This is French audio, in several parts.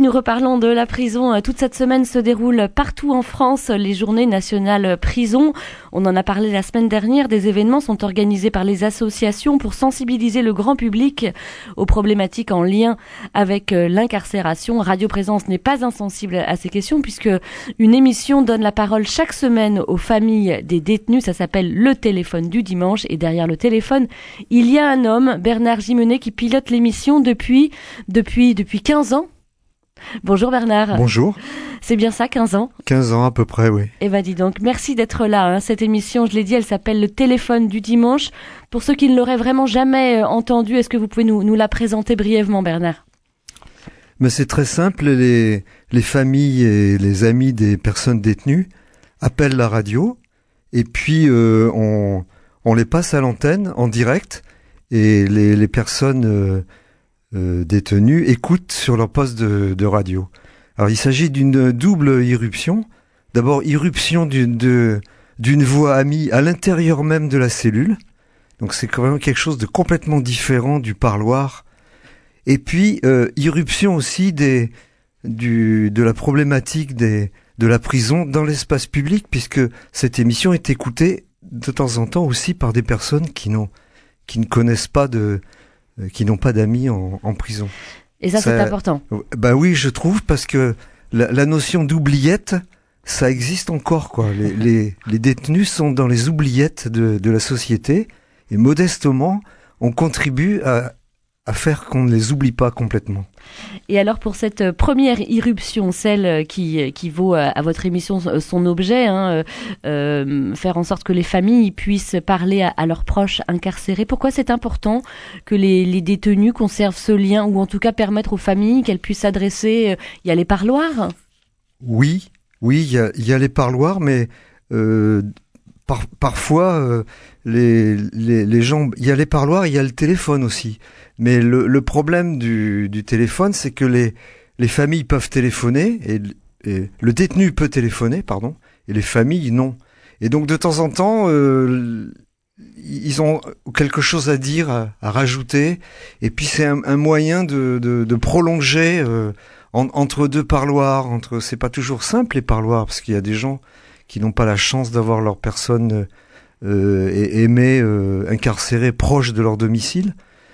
Nous reparlons de la prison. Toute cette semaine se déroule partout en France les journées nationales prison. On en a parlé la semaine dernière. Des événements sont organisés par les associations pour sensibiliser le grand public aux problématiques en lien avec l'incarcération. Radio Présence n'est pas insensible à ces questions puisque une émission donne la parole chaque semaine aux familles des détenus. Ça s'appelle Le téléphone du dimanche. Et derrière le téléphone, il y a un homme, Bernard Gimeunet, qui pilote l'émission depuis 15 ans. Bonjour Bernard. Bonjour. C'est bien ça, 15 ans? 15 ans à peu près, oui. Eh ben dis donc, merci d'être là. Cette émission, je l'ai dit, elle s'appelle Le téléphone du dimanche. Pour ceux qui ne l'auraient vraiment jamais entendue, est-ce que vous pouvez nous la présenter brièvement, Bernard? Mais c'est très simple, les familles et les amis des personnes détenues appellent la radio et puis on les passe à l'antenne en direct et les personnes détenus écoutent sur leur poste de radio. Alors il s'agit d'une double irruption. D'abord, irruption d'une voix amie à l'intérieur même de la cellule. Donc c'est quand même quelque chose de complètement différent du parloir. Et puis irruption aussi de la problématique de la prison dans l'espace public, puisque cette émission est écoutée de temps en temps aussi par des personnes qui ne connaissent pas qui n'ont pas d'amis en prison. Et ça c'est important. Bah oui, je trouve, parce que la notion d'oubliette, ça existe encore, quoi. Les détenus sont dans les oubliettes de la société, et modestement, on contribue à faire qu'on ne les oublie pas complètement. Et alors pour cette première irruption, celle qui vaut à votre émission son objet, faire en sorte que les familles puissent parler à leurs proches incarcérés, pourquoi c'est important que les détenus conservent ce lien, ou en tout cas permettre aux familles qu'elles puissent s'adresser? Il y a les parloirs? Oui, il y a les parloirs, mais parfois les gens, il y a les parloirs, il y a le téléphone aussi. Mais le problème du téléphone, c'est que les familles peuvent téléphoner et le détenu peut téléphoner, pardon, et les familles non. Et donc de temps en temps, ils ont quelque chose à dire, à rajouter, et puis c'est un moyen de prolonger entre deux parloirs. C'est pas toujours simple les parloirs, parce qu'il y a des gens qui n'ont pas la chance d'avoir leur personne aimée incarcérée proche de leur domicile.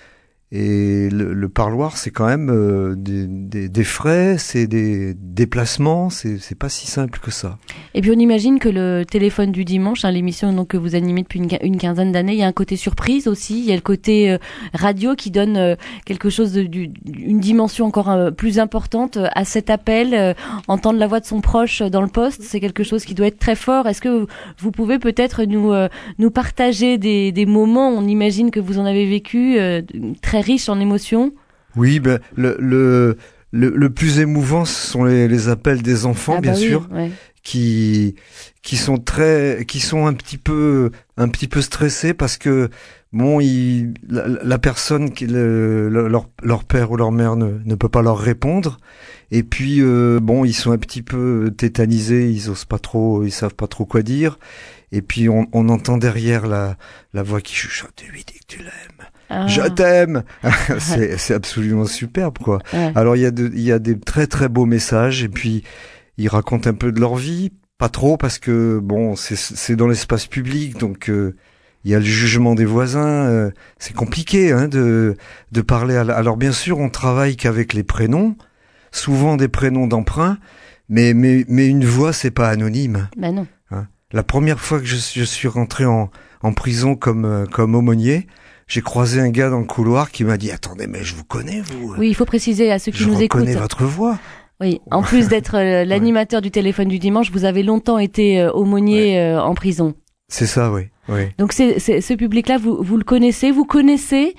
Et le parloir, c'est quand même des frais, c'est des déplacements, c'est pas si simple que ça. Et puis on imagine que le téléphone du dimanche, l'émission donc que vous animez depuis une quinzaine d'années, il y a un côté surprise aussi, il y a le côté radio qui donne quelque chose une dimension encore plus importante à cet appel. Entendre la voix de son proche dans le poste, c'est quelque chose qui doit être très fort. Est-ce que vous pouvez peut-être nous partager des moments? On imagine que vous en avez vécu très riche en émotions. Oui, ben le plus émouvant, ce sont les appels des enfants, bien sûr, ouais. qui sont un petit peu stressés parce que bon, la personne leur père ou leur mère ne peut pas leur répondre, et puis bon, ils sont un petit peu tétanisés, ils savent pas trop quoi dire, et puis on entend derrière la voix qui chuchote: lui dis que tu l'aimes. Ah. Je t'aime. C'est absolument superbe, quoi. Ouais. Alors il y a des très très beaux messages, et puis ils racontent un peu de leur vie, pas trop parce que bon, c'est dans l'espace public, donc il y a le jugement des voisins, c'est compliqué de parler alors bien sûr, on travaille qu'avec les prénoms, souvent des prénoms d'emprunt, mais une voix, c'est pas anonyme. Ben non. La première fois que je suis rentré en prison comme aumônier, j'ai croisé un gars dans le couloir qui m'a dit: attendez, mais je vous connais, vous. Oui, il faut préciser à ceux qui nous écoutent. Je reconnais votre voix. Oui, en plus d'être l'animateur du téléphone du dimanche, vous avez longtemps été aumônier en prison. C'est ça, oui. Donc c'est ce public-là, vous le connaissez, vous connaissez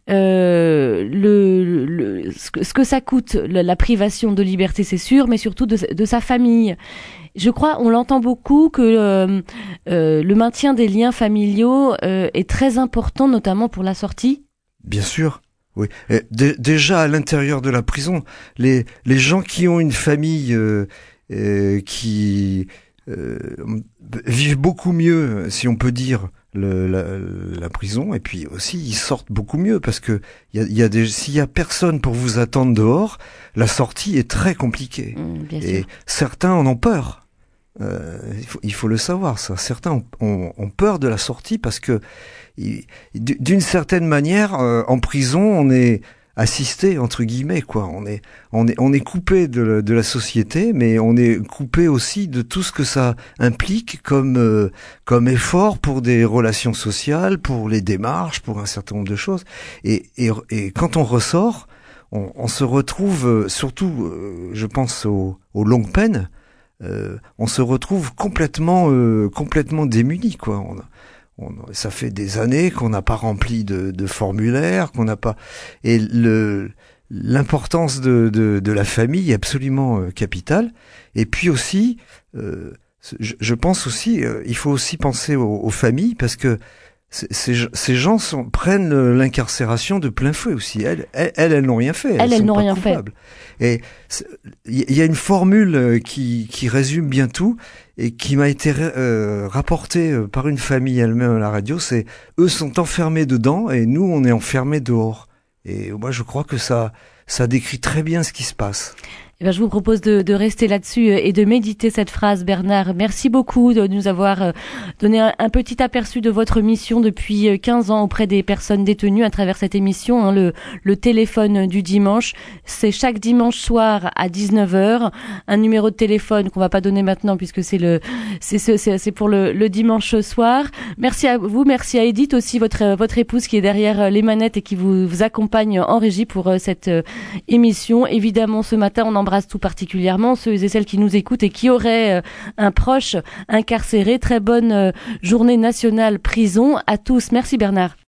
ce que ça coûte, la privation de liberté, c'est sûr, mais surtout de sa famille. Je crois, on l'entend beaucoup, que le maintien des liens familiaux est très important, notamment pour la sortie. Bien sûr, oui. Déjà à l'intérieur de la prison, les gens qui ont une famille qui vivent beaucoup mieux, si on peut dire, la prison, et puis aussi ils sortent beaucoup mieux parce que s'il y a personne pour vous attendre dehors, la sortie est très compliquée. Et sûr. Certains en ont peur. Il faut le savoir, ça. Certains ont peur de la sortie parce que d'une certaine manière, en prison, on est assisté entre guillemets, quoi. On est coupé de la société, mais on est coupé aussi de tout ce que ça implique comme effort pour des relations sociales, pour les démarches, pour un certain nombre de choses. Et quand on ressort, on se retrouve, surtout, je pense aux longues peines, on se retrouve complètement démuni, quoi. Ça fait des années qu'on n'a pas rempli de formulaires, qu'on n'a pas, et l'importance de la famille est absolument capitale. Et puis aussi, je pense aussi, il faut aussi penser aux familles, parce que ces gens prennent l'incarcération de plein fouet aussi. Elles n'ont rien fait. Elles n'ont rien coupables. Et il y a une formule qui résume bien tout et qui m'a été rapportée par une famille elle-même à la radio. C'est eux sont enfermés dedans et nous on est enfermés dehors. Et moi je crois que ça décrit très bien ce qui se passe. Eh bien, je vous propose de rester là-dessus et de méditer cette phrase, Bernard. Merci beaucoup de nous avoir donné un petit aperçu de votre mission depuis 15 ans auprès des personnes détenues à travers cette émission, hein, le téléphone du dimanche. C'est chaque dimanche soir à 19h. Un numéro de téléphone qu'on va pas donner maintenant puisque c'est pour le dimanche soir. Merci à vous, merci à Edith aussi, votre épouse qui est derrière les manettes et qui vous accompagne en régie pour cette émission. Évidemment, ce matin, on embrasse tout particulièrement ceux et celles qui nous écoutent et qui auraient un proche incarcéré. Très bonne journée nationale prison à tous. Merci Bernard.